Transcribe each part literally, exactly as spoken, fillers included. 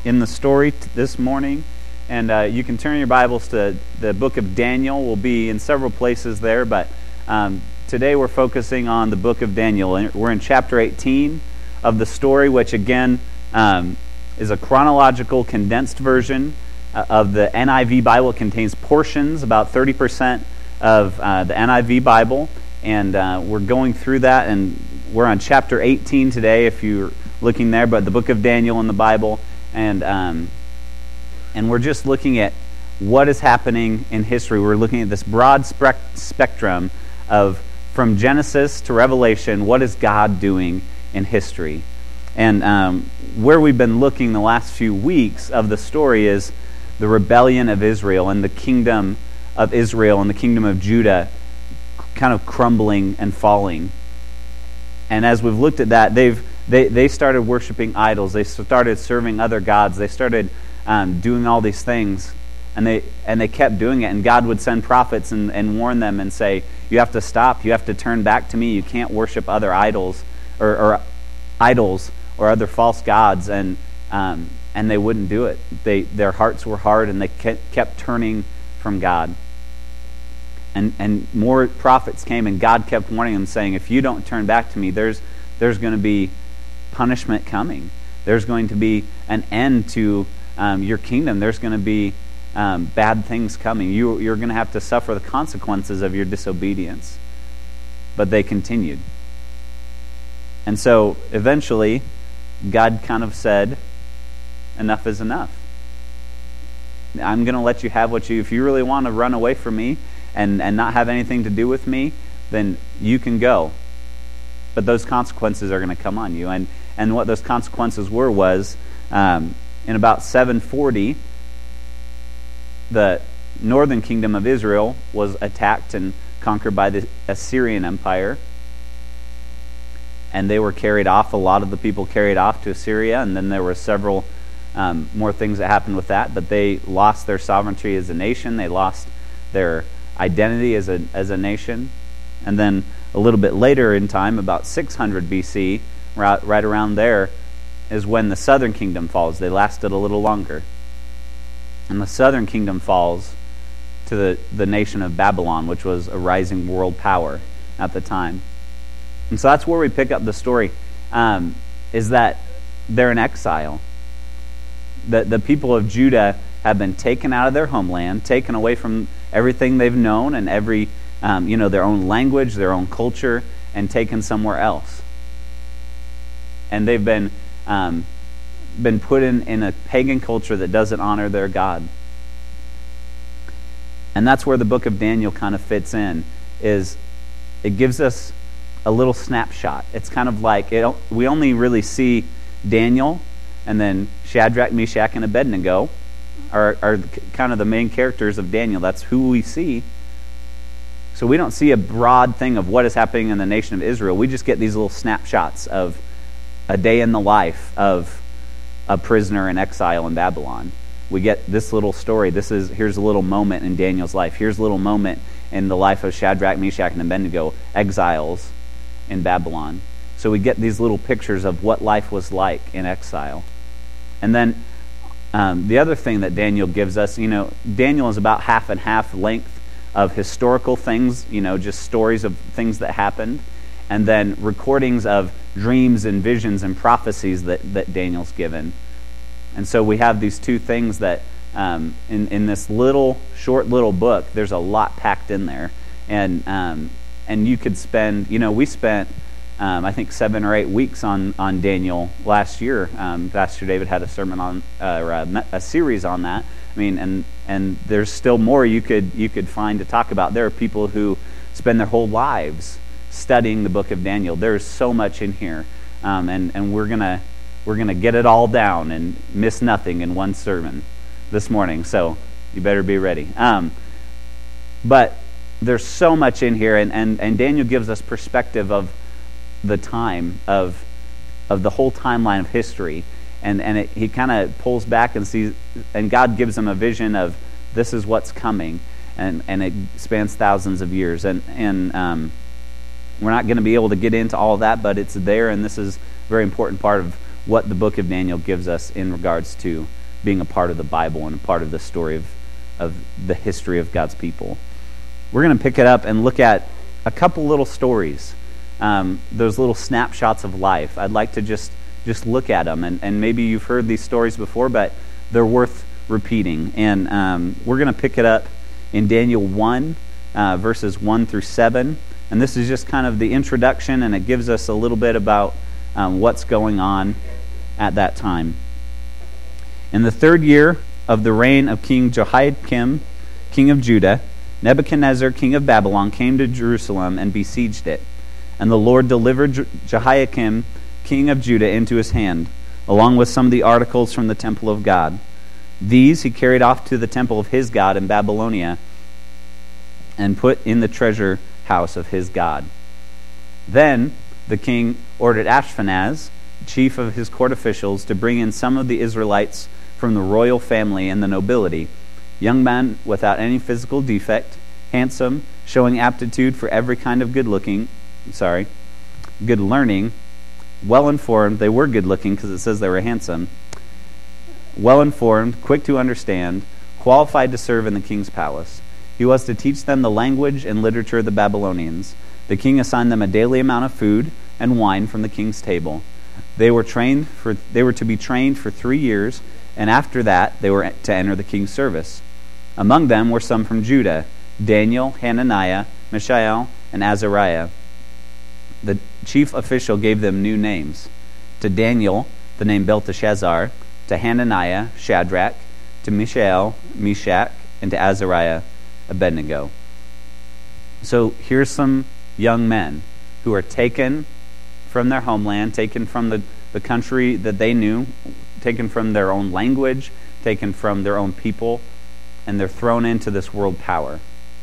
in the story t- this morning. And uh, you can turn your Bibles to the book of Daniel. We'll be in several places there, but um, today we're focusing on the book of Daniel. And we're in chapter eighteen of the story, which again um, is a chronological, condensed version uh, of the N I V Bible. It contains portions, about thirty percent of uh, the N I V Bible. And uh, we're going through that, and we're on chapter eighteen today, if you're looking there, but the book of Daniel in the Bible. And um, and we're just looking at what is happening in history. We're looking at this broad spec- spectrum of, from Genesis to Revelation, what is God doing in history? And um, where we've been looking the last few weeks of the story is the rebellion of Israel and the kingdom of Israel and the kingdom of Judah kind of crumbling and falling. And as we've looked at that, they've they, they started worshiping idols. They started serving other gods. They started um, doing all these things. And they and they kept doing it. And God would send prophets and, and warn them and say, you have to stop. You have to turn back to me. You can't worship other idols or, or idols or other false gods. And um, and they wouldn't do it. They Their hearts were hard, and they kept, kept turning from God. And and more prophets came, and God kept warning them, saying, if you don't turn back to me, there's there's going to be punishment coming. There's going to be an end to um, your kingdom. There's going to be um, bad things coming. You, you're going to have to suffer the consequences of your disobedience. But they continued. And so eventually, God kind of said, enough is enough. I'm going to let you have what you, if you really want to run away from me, and, and not have anything to do with me, then you can go. But those consequences are going to come on you. And, and what those consequences were was, um, in about seven forty, the northern kingdom of Israel was attacked and conquered by the Assyrian Empire. And they were carried off. A lot of the people carried off to Assyria, and then there were several um, more things that happened with that. But they lost their sovereignty as a nation. They lost their identity as a as a nation. And then a little bit later in time, about six hundred B C, right, right around there, is when the southern kingdom falls. They lasted a little longer. And the southern kingdom falls to the, the nation of Babylon, which was a rising world power at the time. And so that's where we pick up the story, um, is that they're in exile. The, the people of Judah have been taken out of their homeland, taken away from everything they've known and every, um, you know, their own language, their own culture, and taken somewhere else. And they've been um, been put in, in a pagan culture that doesn't honor their God. And that's where the book of Daniel kind of fits in, is it gives us a little snapshot. It's kind of like, it, we only really see Daniel, and then Shadrach, Meshach, and Abednego are, are kind of the main characters of Daniel. That's who we see. So we don't see a broad thing of what is happening in the nation of Israel. We just get these little snapshots of a day in the life of a prisoner in exile in Babylon. We get this little story. This is here's a little moment in Daniel's life. Here's a little moment in the life of Shadrach, Meshach, and Abednego, exiles in Babylon. So we get these little pictures of what life was like in exile. And then um, the other thing that Daniel gives us, you know, Daniel is about half and half length of historical things, you know, just stories of things that happened, and then recordings of dreams and visions and prophecies that, that Daniel's given. And so we have these two things that um, in, in this little, short little book, there's a lot packed in there. And um, and you could spend, you know, we spent, um, I think, seven or eight weeks on, on Daniel last year. Um, Pastor David had a sermon on, uh, or a, a series on that. I mean, and and there's still more you could you could find to talk about. There are people who spend their whole lives studying the book of Daniel. There's so much in here, um, and and we're gonna we're gonna get it all down and miss nothing in one sermon this morning. So you better be ready. Um, but there's so much in here, and, and, and Daniel gives us perspective of the time of of the whole timeline of history. And and it, he kind of pulls back and sees, and God gives him a vision of this is what's coming, and, and it spans thousands of years. And and um, we're not going to be able to get into all of that, but it's there, and this is a very important part of what the book of Daniel gives us in regards to being a part of the Bible and a part of the story of, of the history of God's people. We're going to pick it up and look at a couple little stories, um, those little snapshots of life. I'd like to just, just look at them, and, and maybe you've heard these stories before, but they're worth repeating. And um, we're going to pick it up in Daniel one, uh, verses one through seven. And this is just kind of the introduction, and it gives us a little bit about um, what's going on at that time. In the third year of the reign of King Jehoiakim, king of Judah, Nebuchadnezzar, king of Babylon, came to Jerusalem and besieged it. And the Lord delivered Je- Jehoiakim, king of Judah, into his hand, along with some of the articles from the temple of God. These he carried off to the temple of his God in Babylonia and put in the treasure house of his God. Then the king ordered Ashpenaz, chief of his court officials, to bring in some of the Israelites from the royal family and the nobility, young men without any physical defect, handsome, showing aptitude for every kind of good looking, sorry, good learning, well informed. They were good looking because it says they were handsome. Well informed, quick to understand, qualified to serve in the king's palace. He was to teach them the language and literature of the Babylonians. The king assigned them a daily amount of food and wine from the king's table. They were trained for they were to be trained for three years, and after that they were to enter the king's service. Among them were some from Judah: Daniel, Hananiah, Mishael, and Azariah. The chief official gave them new names. To Daniel, the name Belteshazzar; to Hananiah, Shadrach; to Mishael, Meshach; and to Azariah, Abednego. So here's some young men who are taken from their homeland, taken from the, the country that they knew, taken from their own language, taken from their own people, and they're thrown into this world power.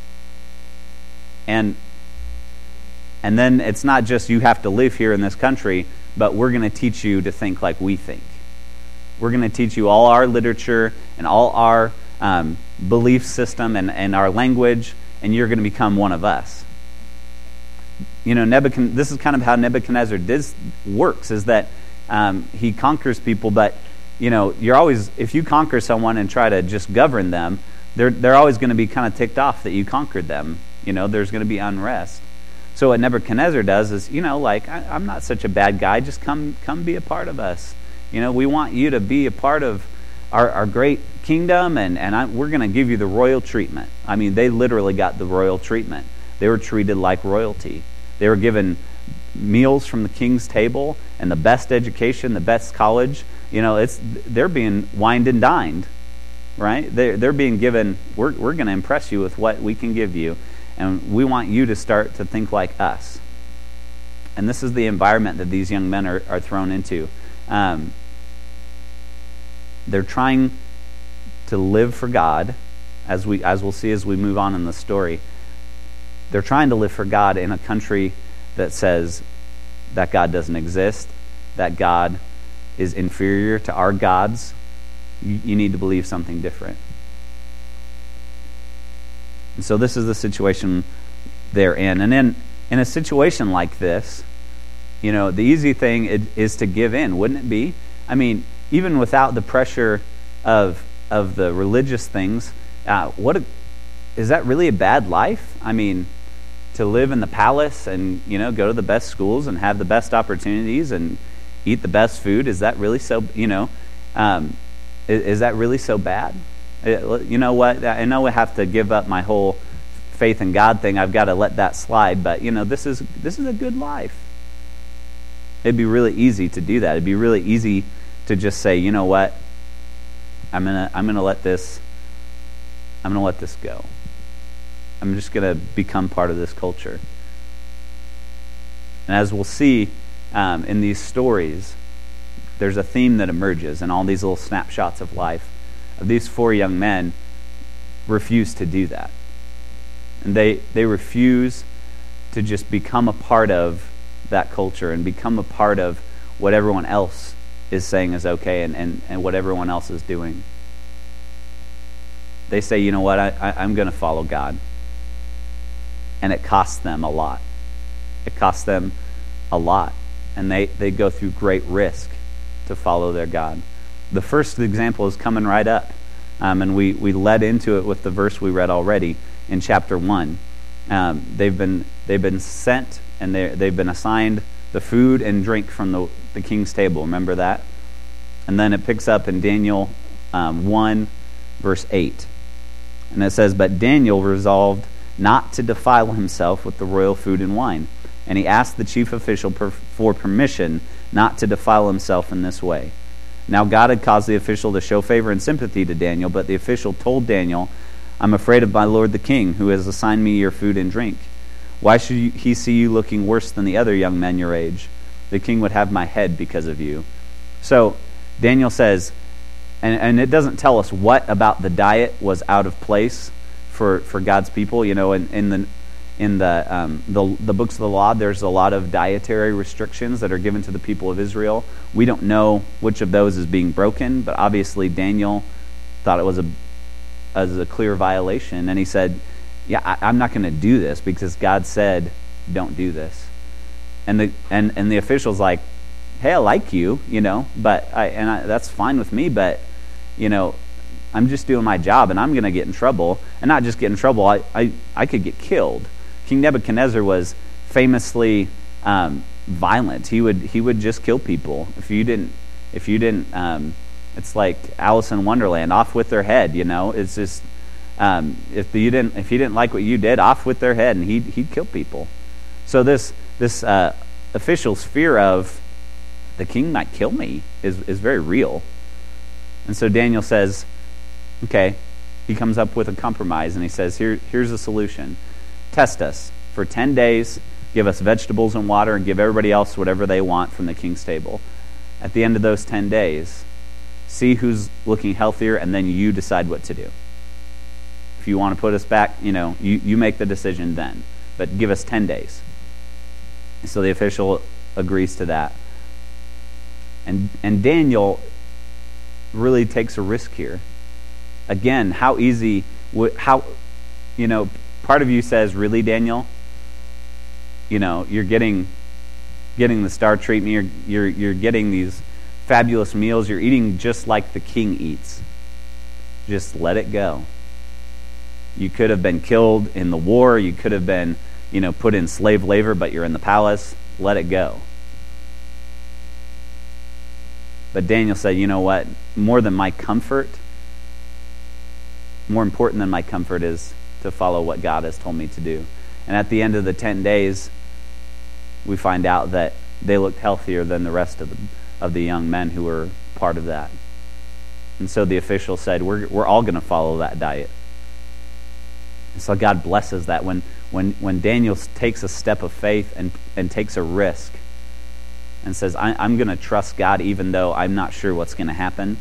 And and then it's not just you have to live here in this country, but we're going to teach you to think like we think. We're going to teach you all our literature and all our um, belief system and, and our language, and you're going to become one of us. You know, Nebuchadnezzar, this is kind of how Nebuchadnezzar does, works, is that um, he conquers people, but, you know, you're always, if you conquer someone and try to just govern them, they're, they're always going to be kind of ticked off that you conquered them. You know, there's going to be unrest. So what Nebuchadnezzar does is, you know, like, I, I'm not such a bad guy, just come come be a part of us. You know, we want you to be a part of our, our great kingdom, and, and I, we're going to give you the royal treatment. I mean, they literally got the royal treatment. They were treated like royalty. They were given meals from the king's table and the best education, the best college. You know, it's they're being wined and dined, right? They're, they're being given, we're, we're going to impress you with what we can give you, and we want you to start to think like us. And this is the environment that these young men are, are thrown into. Um, they're trying to live for God, as we as we'll see as we move on in the story. They're trying to live for God in a country that says that God doesn't exist, that God is inferior to our gods. You, you need to believe something different. And so this is the situation they're in. And in, in a situation like this, you know, the easy thing is to give in, wouldn't it be? I mean, even without the pressure of of the religious things, uh, what a, is that really a bad life? I mean, to live in the palace and, you know, go to the best schools and have the best opportunities and eat the best food, is that really so, you know, um, is, is that really so bad? It, you know what, I know I have to give up my whole faith in God thing. I've got to let that slide, but, you know, this is this is a good life. It'd be really easy to do that. It'd be really easy to just say, you know what, I'm gonna I'm gonna let this I'm gonna let this go. I'm just gonna become part of this culture. And as we'll see um, in these stories, there's a theme that emerges in all these little snapshots of life. Of these four young men refuse to do that, and they they refuse to just become a part of that culture and become a part of what everyone else is saying is okay, and, and, and what everyone else is doing. They say, you know what, I, I, I'm going to follow God. And it costs them a lot. It costs them a lot. And they, they go through great risk to follow their God. The first example is coming right up. Um, and we, we led into it with the verse we read already in chapter one. Um, they've been they've been sent and they they've been assigned the food and drink from the, the king's table. Remember that? And then it picks up in Daniel um, one, verse eight. And it says, "But Daniel resolved not to defile himself with the royal food and wine. And he asked the chief official per, for permission not to defile himself in this way. Now God had caused the official to show favor and sympathy to Daniel, but the official told Daniel, 'I'm afraid of my lord the king, who has assigned me your food and drink. Why should you, he see you looking worse than the other young men your age? The king would have my head because of you.'" So Daniel says, and, and it doesn't tell us what about the diet was out of place for, for God's people. You know, in, in the in the, um, the the books of the law, there's a lot of dietary restrictions that are given to the people of Israel. We don't know which of those is being broken, but obviously Daniel thought it was a as a clear violation, and he said, "Yeah, I, I'm not going to do this because God said don't do this." And the and and the official's like, "Hey, I like you, you know, but I and I, that's fine with me, but you know, I'm just doing my job, and I'm going to get in trouble, and not just get in trouble. I I, I could get killed." King Nebuchadnezzar was famously um, violent. He would he would just kill people if you didn't if you didn't. Um, it's like Alice in Wonderland, off with their head. You know, it's just um, if you didn't if he didn't like what you did, off with their head, and he'd he'd kill people. So this this uh, official's fear of the king might kill me is is very real. And so Daniel says, okay, he comes up with a compromise, and he says, here here's a solution. Test us for ten days, give us vegetables and water, and give everybody else whatever they want from the king's table. At the end of those ten days, see who's looking healthier, and then you decide what to do. If you want to put us back, you know, you, you make the decision then. But give us ten days. So the official agrees to that. And and Daniel really takes a risk here. Again, how easy, how, you know, part of you says, really, Daniel? You know, you're getting getting the star treatment, you're, you're, you're getting these fabulous meals, you're eating just like the king eats. Just let it go. You could have been killed in the war, you could have been, you know, put in slave labor, but you're in the palace. Let it go. But Daniel said, you know what? More than my comfort, more important than my comfort is to follow what God has told me to do. And at the end of the ten days, we find out that they looked healthier than the rest of the, of the young men who were part of that. And so the official said, we're, we're all going to follow that diet. And so God blesses that. When, when, when Daniel takes a step of faith and, and takes a risk and says, I, I'm going to trust God even though I'm not sure what's going to happen,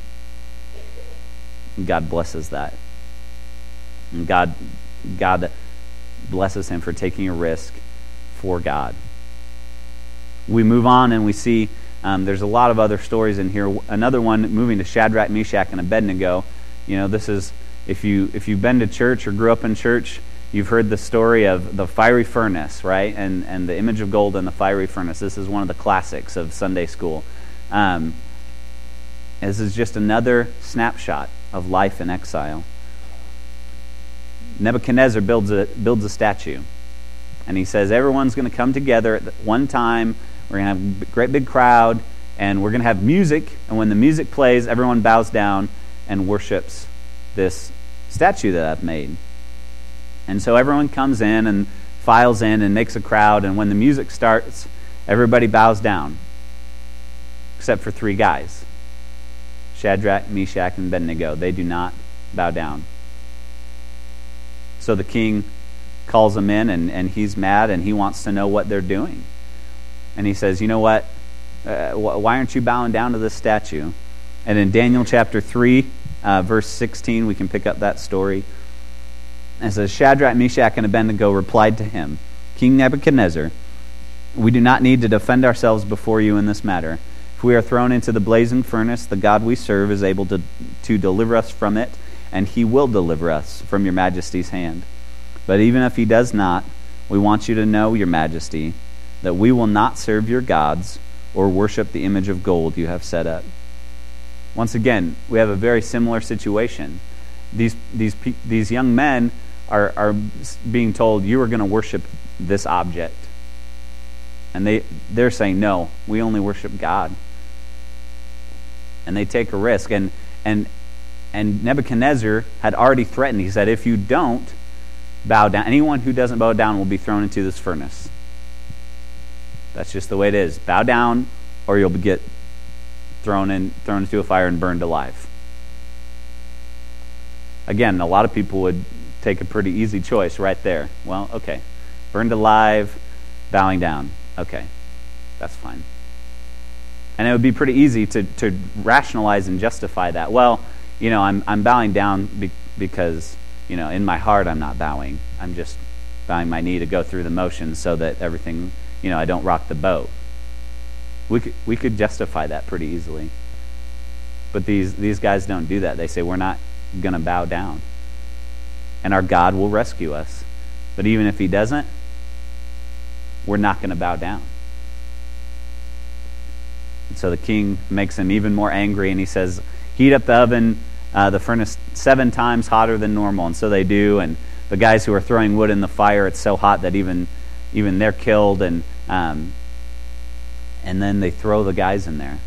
God blesses that. And God, God blesses him for taking a risk for God. We move on and we see um, there's a lot of other stories in here. Another one, moving to Shadrach, Meshach, and Abednego. You know, this is, if, you, if you've been to church or grew up in church, you've heard the story of the fiery furnace, right? And, and the image of gold in the fiery furnace. This is one of the classics of Sunday school. Um, this is just another snapshot of life in exile. Nebuchadnezzar builds a builds a statue, and he says everyone's going to come together at one time. We're going to have a great big crowd, and we're going to have music, and when the music plays, everyone bows down and worships this statue that I've made. And so everyone comes in and files in and makes a crowd, and when the music starts, everybody bows down, except for three guys, Shadrach, Meshach, and Abednego. They do not bow down. So the king calls them in, and, and he's mad, and he wants to know what they're doing. And he says, you know what? Uh, why aren't you bowing down to this statue? And in Daniel chapter three, uh, verse sixteen, we can pick up that story. And it says, Shadrach, Meshach, and Abednego replied to him, King Nebuchadnezzar, we do not need to defend ourselves before you in this matter. If we are thrown into the blazing furnace, the God we serve is able to, to deliver us from it, and he will deliver us from your majesty's hand. But even if he does not, we want you to know, your majesty, that we will not serve your gods or worship the image of gold you have set up. Once again, we have a very similar situation. These these these young men are are being told, you are going to worship this object. And they, they're saying, no, we only worship God. And they take a risk. And, and, and Nebuchadnezzar had already threatened. He said, if you don't bow down, anyone who doesn't bow down will be thrown into this furnace. That's just the way it is. Bow down or you'll get thrown in, thrown into a fire and burned alive. Again, a lot of people would take a pretty easy choice right there. Well, okay. Burned alive, bowing down. Okay, that's fine. And it would be pretty easy to, to rationalize and justify that. Well, you know, I'm I'm bowing down be, because, you know, in my heart I'm not bowing. I'm just bowing my knee to go through the motions so that everything, you know, I don't rock the boat. We could, we could justify that pretty easily. But these, these guys don't do that. They say, we're not going to bow down. And our God will rescue us. But even if he doesn't, we're not going to bow down. And so the king makes him even more angry, and he says, heat up the oven, uh, the furnace seven times hotter than normal. And so they do, and the guys who are throwing wood in the fire, it's so hot that even even they're killed, and um, and then they throw the guys in there.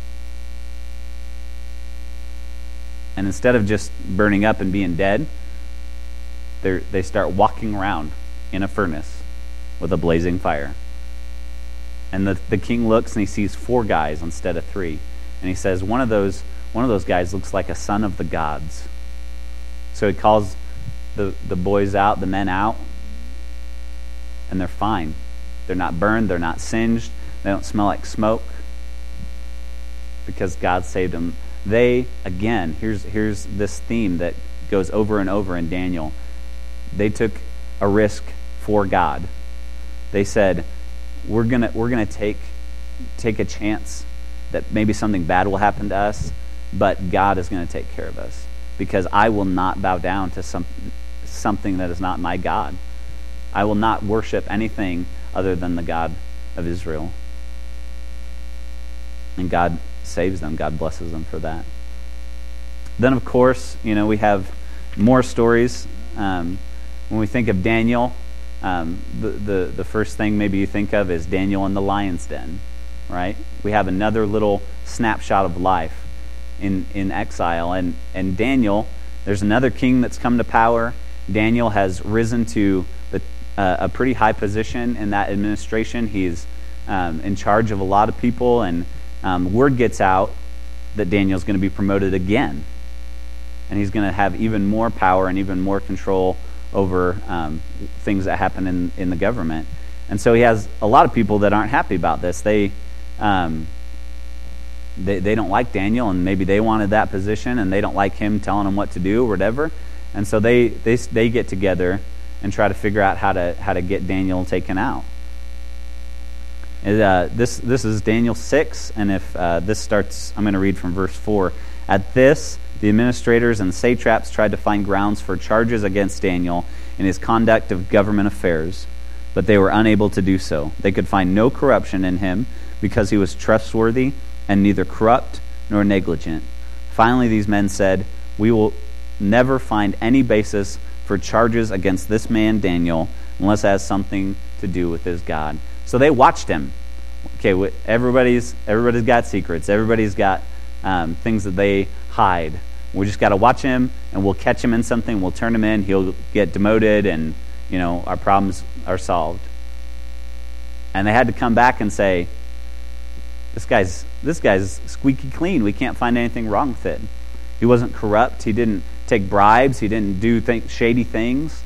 And instead of just burning up and being dead, they they start walking around in a furnace with a blazing fire. And the, the king looks and he sees four guys instead of three. And he says, one of those one of those guys looks like a son of the gods. So he calls the, the boys out, the men out, and they're fine. They're not burned, they're not singed, they don't smell like smoke, because God saved them. They, again, here's here's this theme that goes over and over in Daniel. They took a risk for God. They said, we're gonna we're gonna take take a chance that maybe something bad will happen to us, but God is going to take care of us, because I will not bow down to some something that is not my God. I will not worship anything other than the God of Israel. And God saves them. God blesses them for that. Then, of course, you know, we have more stories. Um, when we think of Daniel, Um, the, the, the first thing maybe you think of is Daniel in the lion's den, right? We have another little snapshot of life in, in exile. And, and Daniel, there's another king that's come to power. Daniel has risen to the, uh, a pretty high position in that administration. He's um, in charge of a lot of people, and um, word gets out that Daniel's going to be promoted again. And he's going to have even more power and even more control over um, things that happen in, in the government. And so he has a lot of people that aren't happy about this. They, um, they they don't like Daniel, and maybe they wanted that position, and they don't like him telling them what to do or whatever. And so they they they get together and try to figure out how to how to get Daniel taken out. And, uh, this this is Daniel six, and if uh, this starts, I'm going to read from verse four. At this, the administrators and satraps tried to find grounds for charges against Daniel in his conduct of government affairs, but they were unable to do so. They could find no corruption in him because he was trustworthy and neither corrupt nor negligent. Finally, these men said, we will never find any basis for charges against this man Daniel unless it has something to do with his God. So they watched him. Okay, everybody's everybody's got secrets. Everybody's got um, things that they hide. We just got to watch him, and we'll catch him in something. We'll turn him in. He'll get demoted, and you know our problems are solved. And they had to come back and say, "This guy's this guy's squeaky clean. We can't find anything wrong with it. He wasn't corrupt. He didn't take bribes. He didn't do th- shady things.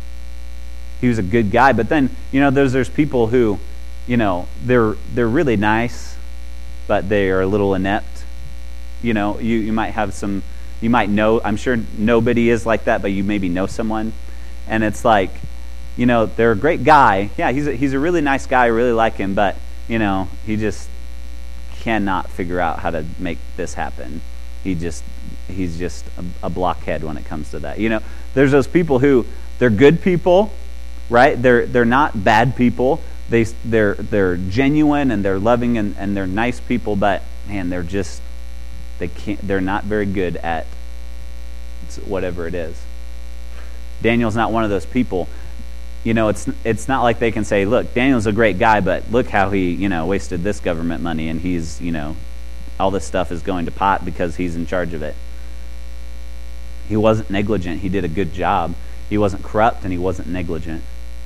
He was a good guy." But then you know there's there's people who, you know, they're they're really nice, but they are a little inept. You know, you you might have some. You might know, I'm sure nobody is like that, but you maybe know someone. And it's like, you know, they're a great guy. Yeah, he's a, he's a really nice guy. I really like him. But, you know, he just cannot figure out how to make this happen. He just, he's just a, a blockhead when it comes to that. You know, there's those people who, they're good people, right? They're they're not bad people, they they're they're genuine and they're loving and, and they're nice people, but man, they're just they can't they're not very good at whatever it is. Daniel's not one of those people. You know, it's it's not like they can say, look, Daniel's a great guy, but look how he, you know, wasted this government money, and he's, you know, all this stuff is going to pot because he's in charge of it. He wasn't negligent. He did a good job. He wasn't corrupt, and he wasn't negligent.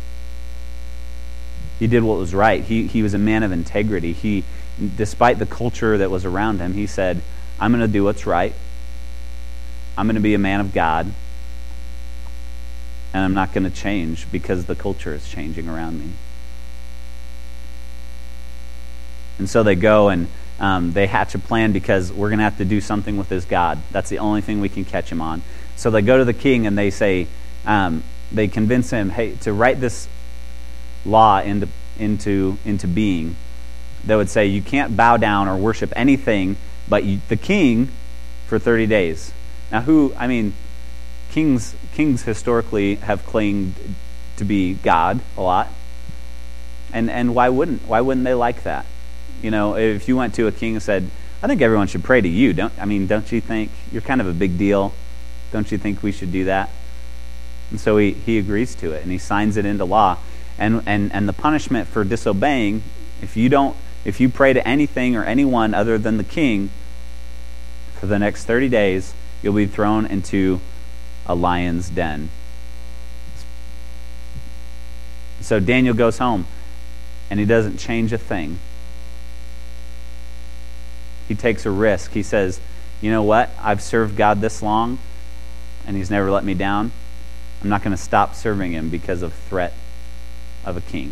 He did what was right. He he was a man of integrity. He, despite the culture that was around him, he said, I'm going to do what's right. I'm going to be a man of God. And I'm not going to change because the culture is changing around me. And so they go and um, they hatch a plan because we're going to have to do something with this God. That's the only thing we can catch him on. So they go to the king and they say, um, they convince him, hey, to write this law into into into being. They would say you can't bow down or worship anything but you, the king for thirty days. Now, who? I mean. Kings kings historically have claimed to be God a lot. And and why wouldn't why wouldn't they like that? You know, if you went to a king and said, I think everyone should pray to you, don't I mean, don't you think you're kind of a big deal? Don't you think we should do that? And so he, he agrees to it and he signs it into law. And and and the punishment for disobeying, if you don't if you pray to anything or anyone other than the king for the next thirty days, you'll be thrown into a lion's den. So Daniel goes home and he doesn't change a thing. He takes a risk. He says, you know what? I've served God this long and he's never let me down. I'm not going to stop serving him because of threat of a king.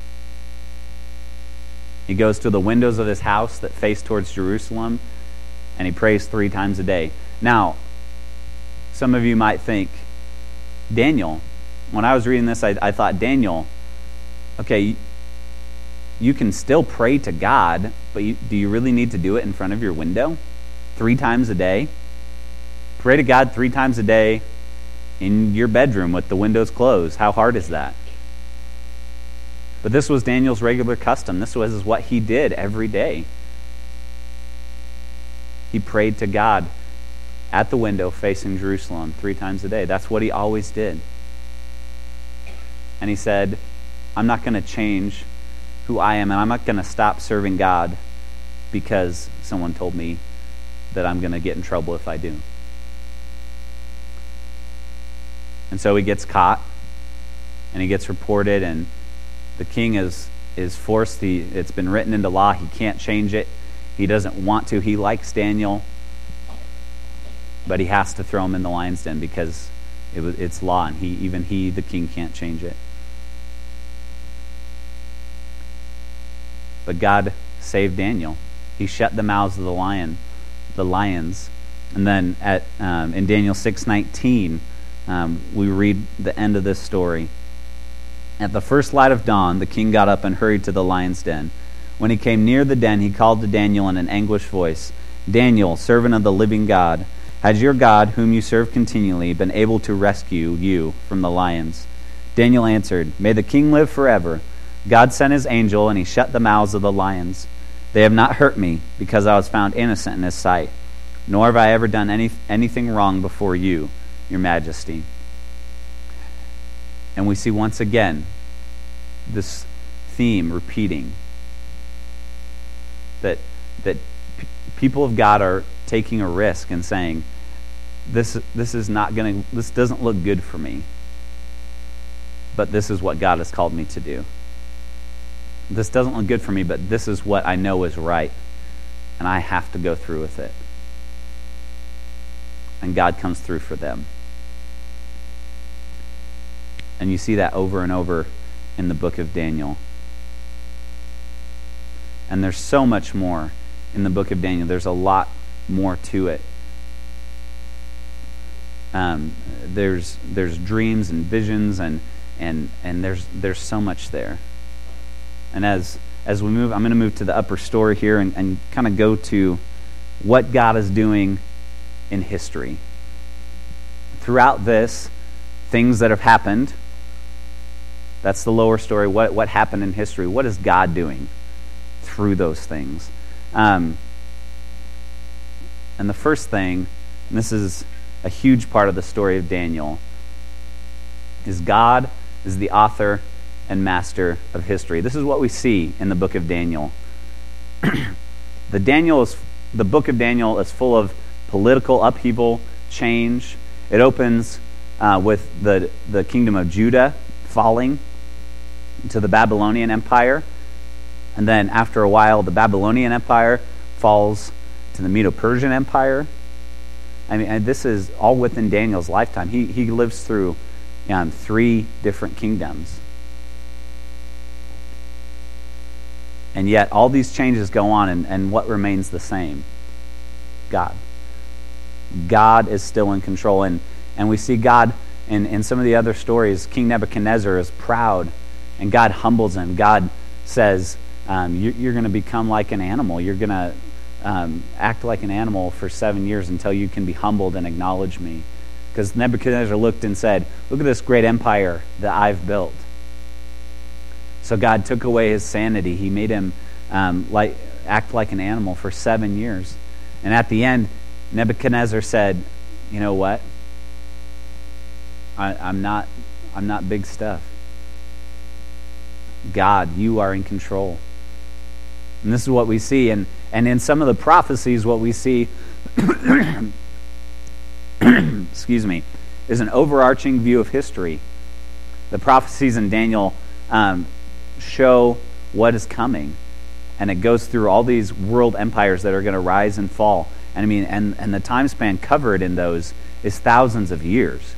He goes to the windows of his house that face towards Jerusalem and he prays three times a day. Now, some of you might think, Daniel, when I was reading this, I, I thought, Daniel, okay, you can still pray to God, but you, do you really need to do it in front of your window three times a day? Pray to God three times a day in your bedroom with the windows closed. How hard is that? But this was Daniel's regular custom. This was what he did every day. He prayed to God at the window facing Jerusalem three times a day. That's what he always did. And he said, I'm not going to change who I am, and I'm not going to stop serving God because someone told me that I'm going to get in trouble if I do. And so he gets caught, and he gets reported, and the king is, is forced. He, it's been written into law. He can't change it. He doesn't want to. He likes Daniel. But he has to throw him in the lion's den because it was, it's law, and he, even he, the king, can't change it. But God saved Daniel. He shut the mouths of the lion, the lions, and then at um, in Daniel six nineteen, um, we read the end of this story. At the first light of dawn, the king got up and hurried to the lion's den. When he came near the den, he called to Daniel in an anguished voice, Daniel, servant of the living God, has your God, whom you serve continually, been able to rescue you from the lions? Daniel answered, May the king live forever. God sent his angel, and he shut the mouths of the lions. They have not hurt me, because I was found innocent in his sight, nor have I ever done any anything wrong before you, your majesty. And we see once again this theme repeating, that that p- people of God are taking a risk and saying, this this is not going to this doesn't look good for me, but this is what God has called me to do. This doesn't look good for me, but this is what I know is right, and I have to go through with it. And God comes through for them. And you see that over and over in the book of Daniel. And there's so much more in the book of Daniel. There's a lot more to it. Um, there's there's dreams and visions, and and and there's there's so much there. And as as we move, I'm going to move to the upper story here and, and kind of go to what God is doing in history. Throughout this, things that have happened That's the lower story. What what happened in history? What is God doing through those things? Um, and the first thing, and this is a huge part of the story of Daniel, is God is the author and master of history. This is what we see in the book of Daniel. the Daniel is the book of Daniel is full of political upheaval, change. It opens uh, with the the kingdom of Judah falling to the Babylonian Empire, and then after a while, the Babylonian Empire falls to the Medo-Persian Empire. I mean, and this is all within Daniel's lifetime. He he lives through um, three different kingdoms. And yet all these changes go on, and, and what remains the same? God. God is still in control. And, and we see God in, in some of the other stories. King Nebuchadnezzar is proud, and God humbles him. God says, um, you, you're going to become like an animal. You're going to um, act like an animal for seven years until you can be humbled and acknowledge me. Because Nebuchadnezzar looked and said, look at this great empire that I've built. So God took away his sanity. He made him um, like act like an animal for seven years. And at the end, Nebuchadnezzar said, you know what? I, I'm not I'm not big stuff. God, you are in control. And this is what we see. And, and in some of the prophecies, what we see, excuse me, is an overarching view of history. The prophecies in Daniel um, show what is coming, and it goes through all these world empires that are going to rise and fall. And I mean, and, and the time span covered in those is thousands of years.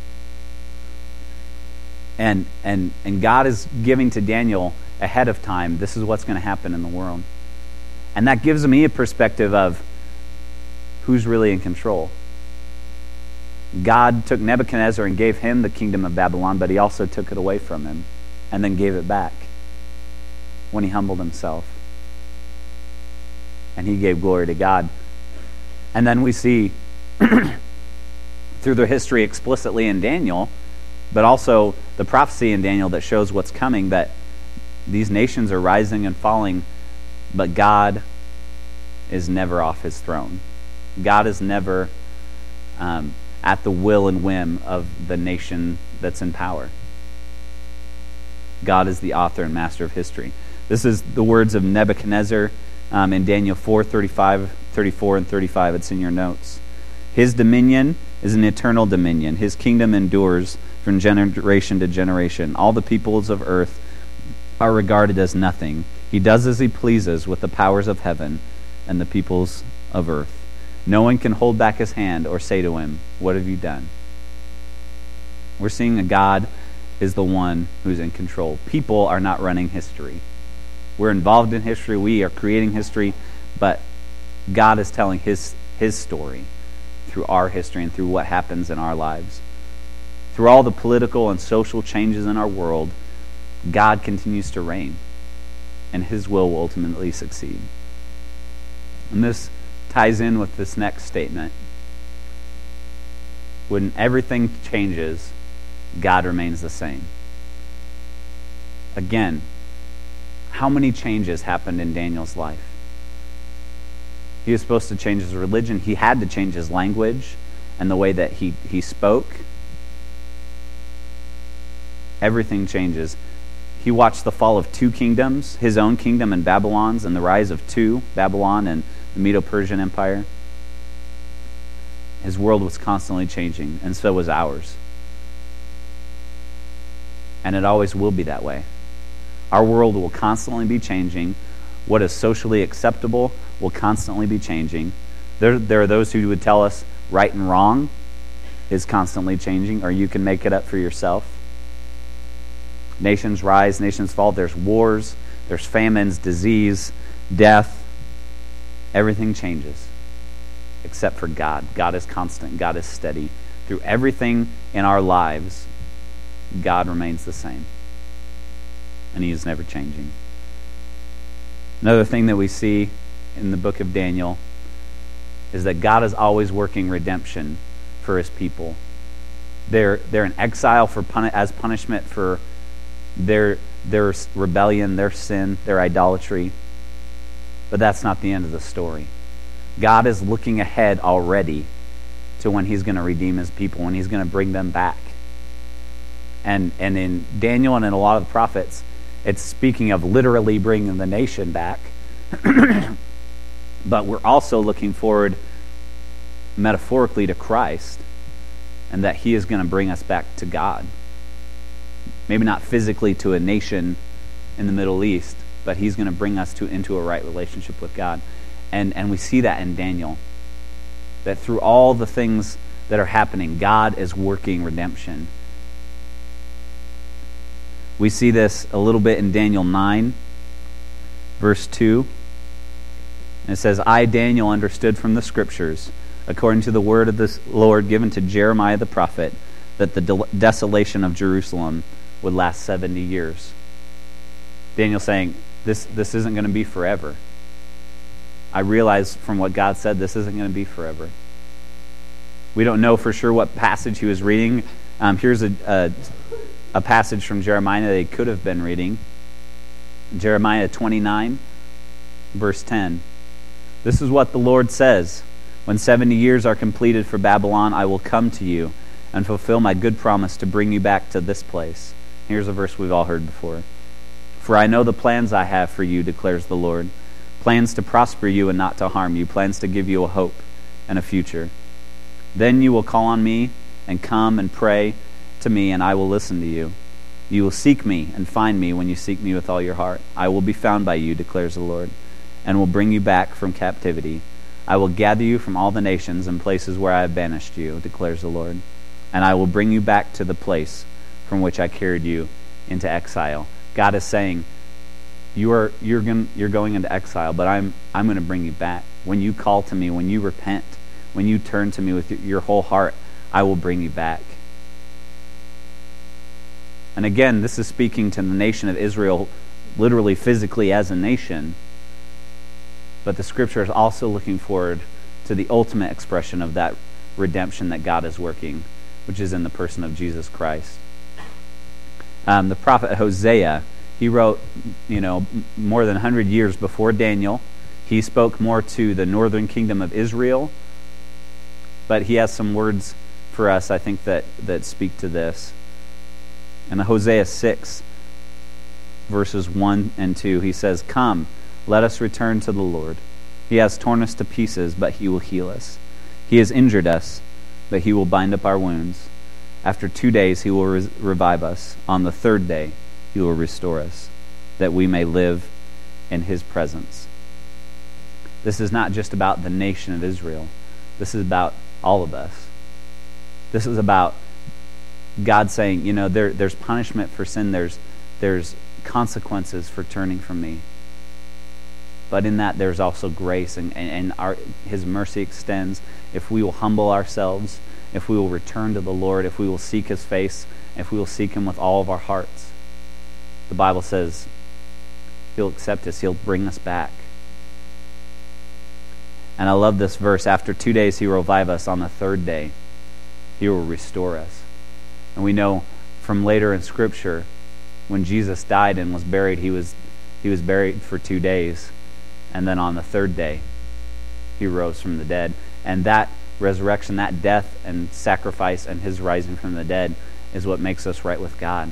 And and and God is giving to Daniel ahead of time, this is what's going to happen in the world. And that gives me a perspective of who's really in control. God took Nebuchadnezzar and gave him the kingdom of Babylon, but he also took it away from him and then gave it back when he humbled himself. And he gave glory to God. And then we see through the history explicitly in Daniel, but also the prophecy in Daniel that shows what's coming, that these nations are rising and falling, but God is never off his throne. God is never um, at the will and whim of the nation that's in power. God is the author and master of history. This is the words of Nebuchadnezzar um, in Daniel four, thirty-five, thirty-four, and thirty-five. It's in your notes. His dominion is an eternal dominion. His kingdom endures from generation to generation. All the peoples of earth are regarded as nothing. He does as he pleases with the powers of heaven and the peoples of earth. No one can hold back his hand or say to him, what have you done? We're seeing that God is the one who's in control. People are not running history. We're involved in history. We are creating history, but God is telling his his story through our history and through what happens in our lives. Through all the political and social changes in our world, God continues to reign, and his will will ultimately succeed. And this ties in with this next statement. When everything changes, God remains the same. Again, how many changes happened in Daniel's life? He was supposed to change his religion. He had to change his language and the way that he, he spoke. Everything changes. He watched the fall of two kingdoms, his own kingdom and Babylon's, and the rise of two, Babylon and the Medo-Persian Empire. His world was constantly changing, and so was ours. And it always will be that way. Our world will constantly be changing. What is socially acceptable will constantly be changing. There, there are those who would tell us right and wrong is constantly changing, or you can make it up for yourself. Nations rise, nations fall. There's wars, there's famines, disease, death. Everything changes except for God. God is constant. God is steady. Through everything in our lives, God remains the same. And he is never changing. Another thing that we see in the book of Daniel is that God is always working redemption for his people. They're, they're in exile for puni- as punishment for their, their rebellion, their sin, their idolatry. But that's not the end of the story. God is looking ahead already to when he's going to redeem his people, when he's going to bring them back. And and in Daniel and in a lot of the prophets, it's speaking of literally bringing the nation back. But we're also looking forward metaphorically to Christ, and that he is going to bring us back to God. Maybe not physically to a nation in the Middle East, but he's going to bring us to into a right relationship with God. And and we see that in Daniel, that through all the things that are happening, God is working redemption. We see this a little bit in Daniel nine, verse two. And it says, I, Daniel, understood from the Scriptures, according to the word of the Lord given to Jeremiah the prophet, that the de- desolation of Jerusalem would last seventy years. Daniel's saying, this, this isn't going to be forever. I realize from what God said, this isn't going to be forever. We don't know for sure what passage he was reading. Um, here's a, a, a passage from Jeremiah that he could have been reading. Jeremiah twenty-nine, verse ten. This is what the Lord says. When seventy years are completed for Babylon, I will come to you and fulfill my good promise to bring you back to this place. Here's a verse we've all heard before. For I know the plans I have for you, declares the Lord. Plans to prosper you and not to harm you. Plans to give you a hope and a future. Then you will call on me and come and pray to me, and I will listen to you. You will seek me and find me when you seek me with all your heart. I will be found by you, declares the Lord, and will bring you back from captivity. I will gather you from all the nations and places where I have banished you, declares the Lord, and I will bring you back to the place from which I carried you into exile. God is saying, you are you're going you're going into exile, but I'm I'm going to bring you back. When you call to me, when you repent, when you turn to me with your whole heart, I will bring you back. And again, this is speaking to the nation of Israel, literally physically as a nation. But the Scripture is also looking forward to the ultimate expression of that redemption that God is working, which is in the person of Jesus Christ. Um, the prophet Hosea, he wrote, you know, more than one hundred years before Daniel. He spoke more to the northern kingdom of Israel, but he has some words for us, I think, that, that speak to this. In Hosea six, verses one and two, he says, Come, let us return to the Lord. He has torn us to pieces, but he will heal us. He has injured us, but he will bind up our wounds. After two days he will re- revive us. On the third day he will restore us, that we may live in his presence. This is not just about the nation of Israel. This is about all of us. This is about God saying, you know, there, there's punishment for sin. There's, there's consequences for turning from me. But in that there's also grace, and, and, and our, his mercy extends if we will humble ourselves, if we will return to the Lord, if we will seek his face, if we will seek him with all of our hearts. The Bible says he'll accept us, he'll bring us back. And I love this verse. After two days he will revive us. On the third day he will restore us. And we know from later in Scripture, when Jesus died and was buried, he was he was buried for two days. And then on the third day, he rose from the dead. And that resurrection, that death and sacrifice and his rising from the dead is what makes us right with God.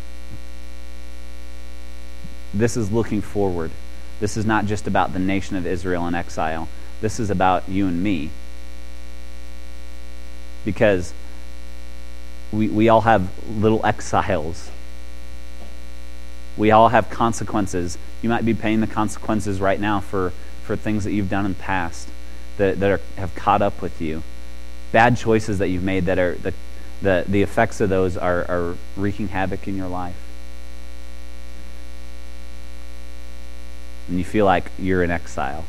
This is looking forward. This is not just about the nation of Israel in exile. This is about you and me. Because we, we all have little exiles. We all have consequences. You might be paying the consequences right now for, for things that you've done in the past that, that are, have caught up with you. Bad choices that you've made that are the, the, the effects of those are, are wreaking havoc in your life. And you feel like you're in exile.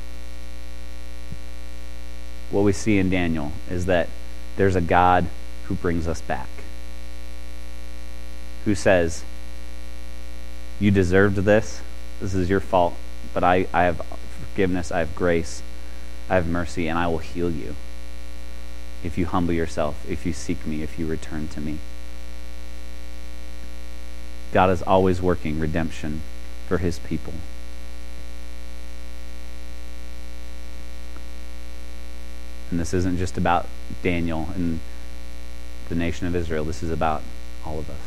What we see in Daniel is that there's a God who brings us back, who says, you deserved this. This is your fault. But I, I have forgiveness. I have grace. I have mercy. And I will heal you if you humble yourself, if you seek me, if you return to me. God is always working redemption for his people. And this isn't just about Daniel and the nation of Israel. This is about all of us.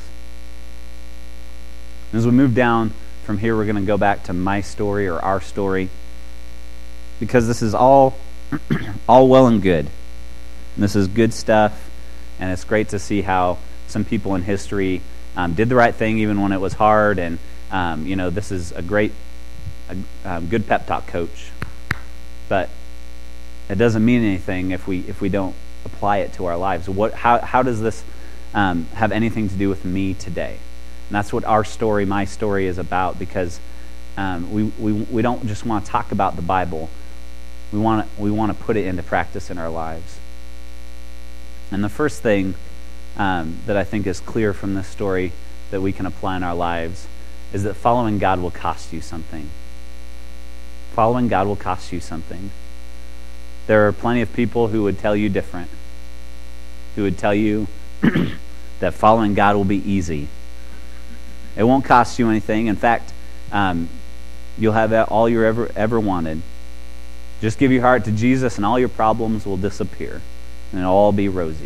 And as we move down from here, we're going to go back to my story or our story, because this is all all well and good. And this is good stuff, and it's great to see how some people in history um, did the right thing even when it was hard. And um, you know, this is a great, a, um, good pep talk, coach. But it doesn't mean anything if we if we don't apply it to our lives. What? How how does this um, have anything to do with me today? And that's what our story, my story, is about. Because um, we we we don't just want to talk about the Bible. We want to, we want to put it into practice in our lives. And the first thing um, that I think is clear from this story that we can apply in our lives is that following God will cost you something. Following God will cost you something. There are plenty of people who would tell you different, who would tell you that following God will be easy. It won't cost you anything. In fact, um, you'll have all you ever ever wanted. Just give your heart to Jesus and all your problems will disappear. And it'll all be rosy.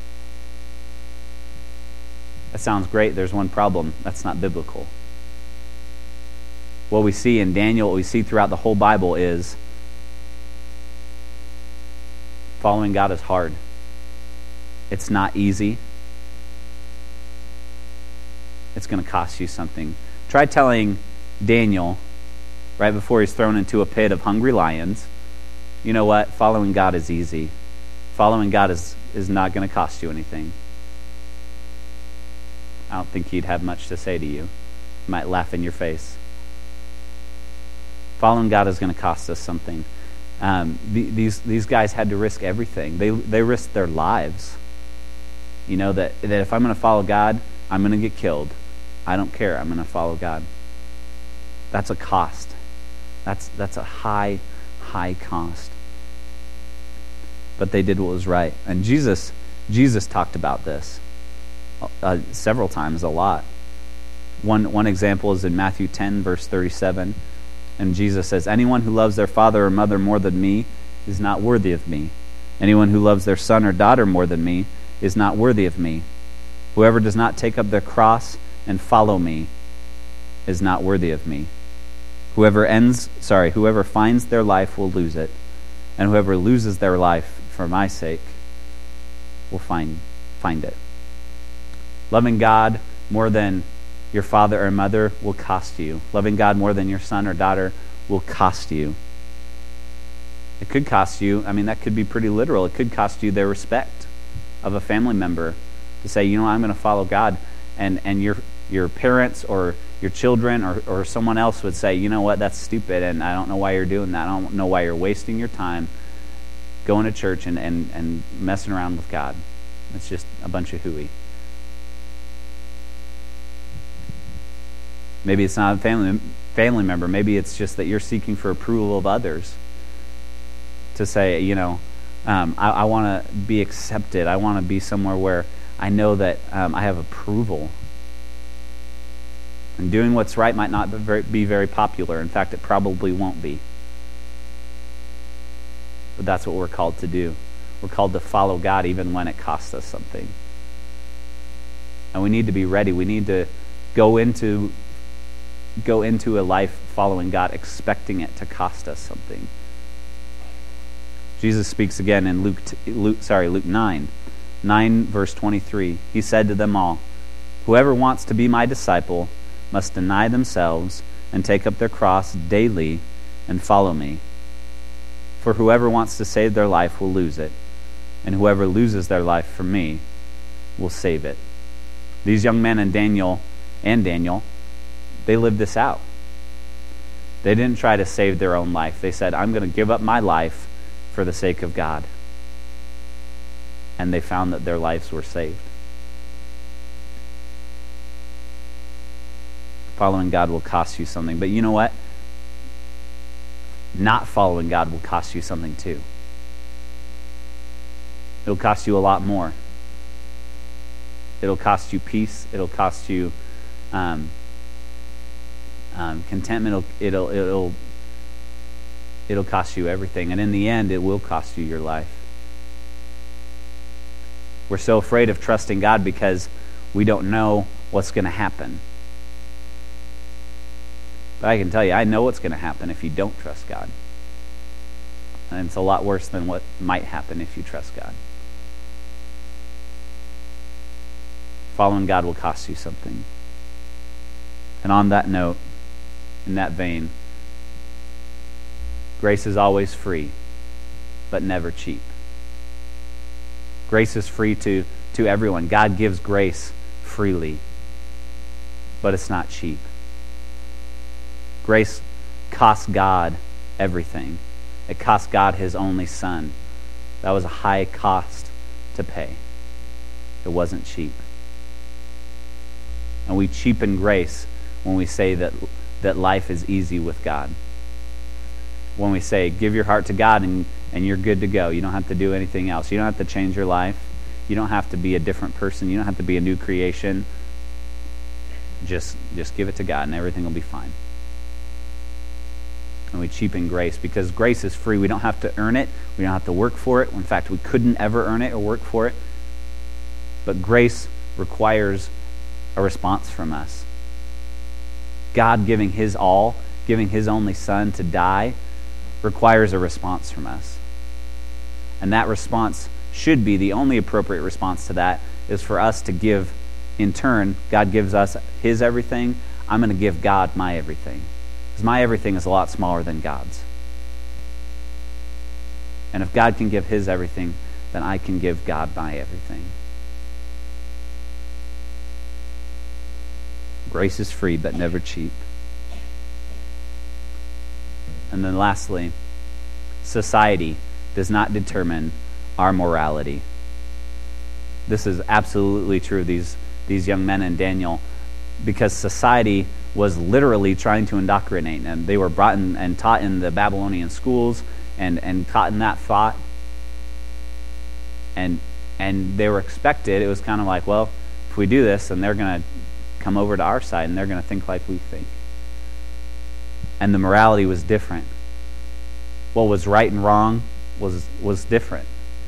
That sounds great. There's one problem. That's not biblical. What we see in Daniel, what we see throughout the whole Bible is following God is hard. It's not easy. It's going to cost you something. Try telling Daniel, right before he's thrown into a pit of hungry lions, you know what? Following God is easy. Following God is, is not going to cost you anything. I don't think he'd have much to say to you. He might laugh in your face. Following God is going to cost us something. Um, the, these these guys had to risk everything. They they risked their lives. You know, that, that if I'm going to follow God, I'm going to get killed. I don't care. I'm going to follow God. That's a cost. That's that's a high, high cost. But they did what was right. And Jesus Jesus talked about this uh, several times, a lot. One one example is in Matthew ten, verse thirty-seven. And Jesus says, anyone who loves their father or mother more than me is not worthy of me. Anyone who loves their son or daughter more than me is not worthy of me. Whoever does not take up their cross and follow me is not worthy of me. Whoever ends, sorry, whoever finds their life will lose it, and whoever loses their life for my sake will find find it. Loving God more than your father or mother will cost you. Loving God more than your son or daughter will cost you. It could cost you, I mean, that could be pretty literal. It could cost you their respect of a family member to say, you know, I'm going to follow God. And and your your parents or your children or, or someone else would say, you know what, that's stupid, and I don't know why you're doing that. I don't know why you're wasting your time going to church and, and, and messing around with God. It's just a bunch of hooey. Maybe it's not a family family member. Maybe it's just that you're seeking for approval of others. To say, you know, um, I, I want to be accepted. I want to be somewhere where I know that um, I have approval. And doing what's right might not be very, be very popular. In fact, it probably won't be. But that's what we're called to do. We're called to follow God even when it costs us something. And we need to be ready. We need to go into go into a life following God expecting it to cost us something. Jesus speaks again in Luke, Luke sorry, Luke nine, nine verse twenty-three. He said to them all, whoever wants to be my disciple must deny themselves and take up their cross daily and follow me. For whoever wants to save their life will lose it, and whoever loses their life for me will save it. These young men and Daniel and Daniel, they lived this out. They didn't try to save their own life. They said, I'm going to give up my life for the sake of God. And they found that their lives were saved. Following God will cost you something. But you know what? Not following God will cost you something too. It'll cost you a lot more. It'll cost you peace. It'll cost you Um, um, contentment, will, it'll, it'll, it'll cost you everything. And in the end, it will cost you your life. We're so afraid of trusting God because we don't know what's going to happen. But I can tell you, I know what's going to happen if you don't trust God. And it's a lot worse than what might happen if you trust God. Following God will cost you something. And on that note, in that vein, grace is always free, but never cheap. Grace is free to, to everyone. God gives grace freely, but it's not cheap. Grace costs God everything. It cost God his only son. That was a high cost to pay. It wasn't cheap. And we cheapen grace when we say that, that life is easy with God. When we say, give your heart to God and, and you're good to go. You don't have to do anything else. You don't have to change your life. You don't have to be a different person. You don't have to be a new creation. Just, just give it to God and everything will be fine. And we cheapen grace because grace is free. We don't have to earn it. We don't have to work for it. In fact, we couldn't ever earn it or work for it. But grace requires a response from us. God giving his all, giving his only son to die, requires a response from us. And that response should be, the only appropriate response to that is for us to give in turn. God gives us his everything. I'm going to give God my everything. Because my everything is a lot smaller than God's. And if God can give his everything, then I can give God my everything. Grace is free, but never cheap. And then lastly, society does not determine our morality. This is absolutely true, these, these young men in Daniel, because society was literally trying to indoctrinate them. They were brought in and taught in the Babylonian schools and, and taught in that thought. And, and they were expected, it was kind of like, well, if we do this, then they're going to come over to our side and they're going to think like we think. And the morality was different. What was right and wrong was was different,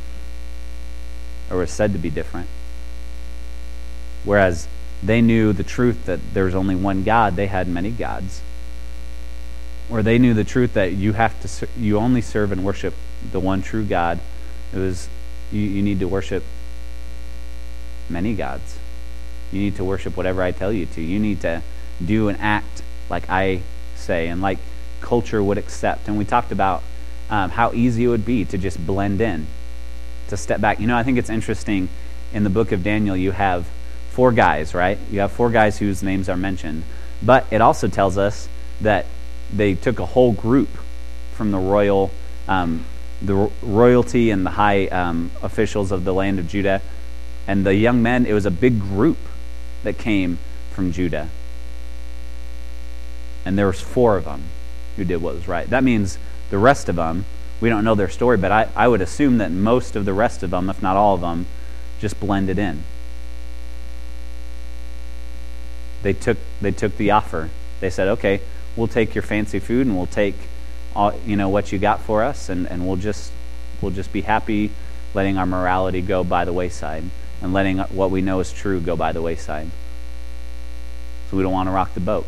or was said to be different. Whereas they knew the truth that there was only one God, they had many gods. Or they knew the truth that you have to you only serve and worship the one true God. It was you, you need to worship many gods. You need to worship whatever I tell you to. You need to do and act like I say and like culture would accept. And we talked about um, how easy it would be to just blend in, to step back. You know, I think it's interesting in the book of Daniel you have four guys, right? You have four guys whose names are mentioned. But it also tells us that they took a whole group from the royal, um, the ro- royalty and the high um, officials of the land of Judah. And the young men, it was a big group that came from Judah. And there was four of them who did what was right. That means the rest of them, we don't know their story, but I, I would assume that most of the rest of them, if not all of them, just blended in. They took they took the offer. They said, okay, we'll take your fancy food and we'll take all, you know, what you got for us, and, and we'll just we'll just be happy letting our morality go by the wayside and letting what we know is true go by the wayside. So we don't want to rock the boat.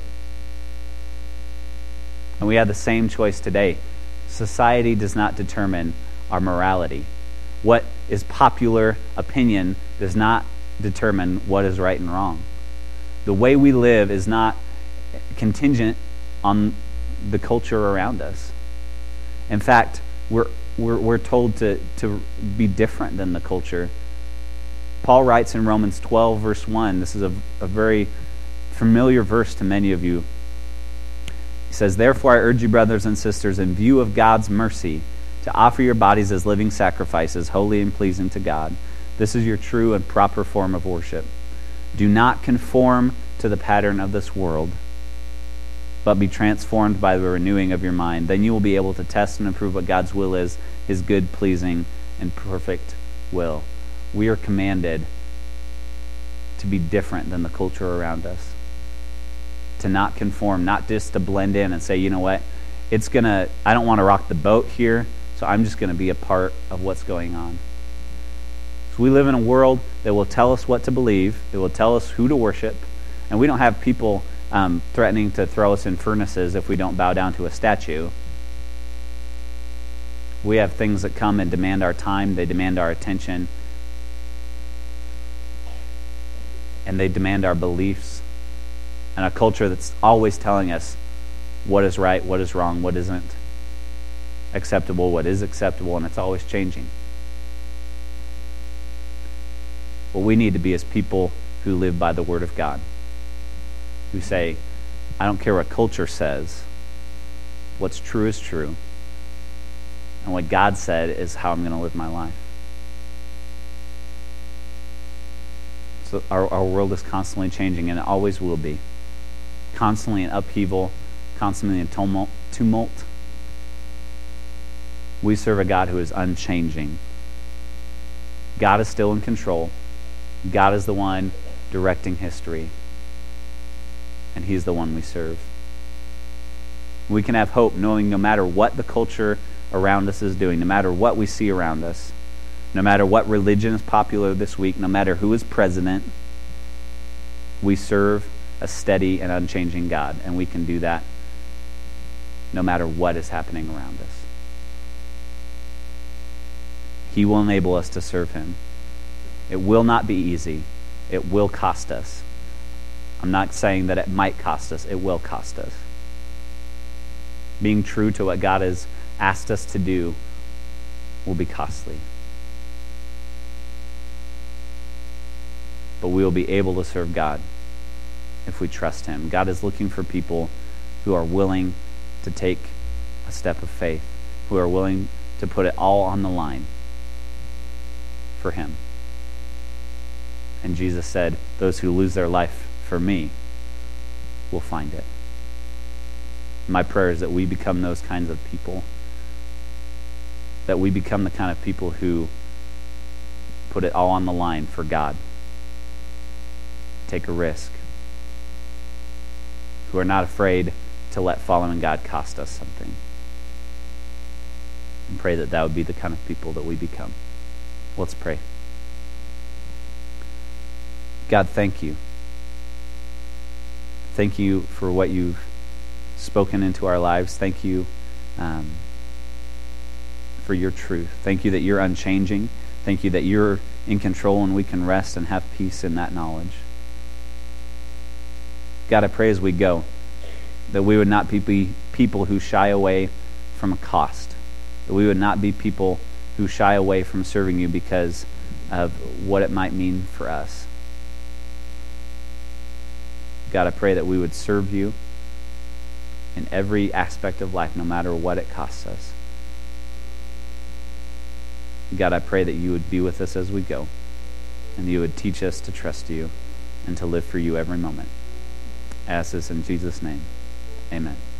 And we have the same choice today. Society does not determine our morality. What is popular opinion does not determine what is right and wrong. The way we live is not contingent on the culture around us. In fact, we're we're, we're told to, to be different than the culture. Paul writes in Romans twelve, verse one, this is a, a very familiar verse to many of you. He says, therefore I urge you, brothers and sisters, in view of God's mercy, to offer your bodies as living sacrifices, holy and pleasing to God. This is your true and proper form of worship. Do not conform to the pattern of this world, but be transformed by the renewing of your mind. Then you will be able to test and approve what God's will is, his good, pleasing, and perfect will. We are commanded to be different than the culture around us. to not conform, not just to blend in and say, you know what, it's going to, I don't want to rock the boat here, so I'm just going to be a part of what's going on. So we live in a world that will tell us what to believe, it will tell us who to worship, and we don't have people um, threatening to throw us in furnaces if we don't bow down to a statue. We have things that come and demand our time, they demand our attention, and they demand our beliefs, and a culture that's always telling us what is right, what is wrong, what isn't acceptable, what is acceptable, and it's always changing. What we need to be is people who live by the Word of God, who say, I don't care what culture says, what's true is true, and what God said is how I'm going to live my life. So our, our world is constantly changing, and it always will be. Constantly in upheaval, constantly in tumult. tumult. We serve a God who is unchanging. God is still in control. God is the one directing history. And He's the one we serve. We can have hope knowing no matter what the culture around us is doing, no matter what we see around us, no matter what religion is popular this week, no matter who is president, we serve a steady and unchanging God, and we can do that no matter what is happening around us. He will enable us to serve Him. It will not be easy. It will cost us. I'm not saying that it might cost us. It will cost us. Being true to what God has asked us to do will be costly. But we will be able to serve God if we trust Him. God is looking for people who are willing to take a step of faith, who are willing to put it all on the line for Him. And Jesus said, those who lose their life for me will find it. My prayer is that we become those kinds of people, that we become the kind of people who put it all on the line for God, take a risk, who are not afraid to let following God cost us something. And pray that that would be the kind of people that we become. Let's pray. God, thank you. Thank you for what you've spoken into our lives. Thank you um, for your truth. Thank you that you're unchanging. Thank you that you're in control and we can rest and have peace in that knowledge. God, I pray as we go that we would not be people who shy away from a cost, that we would not be people who shy away from serving you because of what it might mean for us. God, I pray that we would serve you in every aspect of life, no matter what it costs us. God, I pray that you would be with us as we go, and you would teach us to trust you and to live for you every moment. I ask this in Jesus' name. Amen.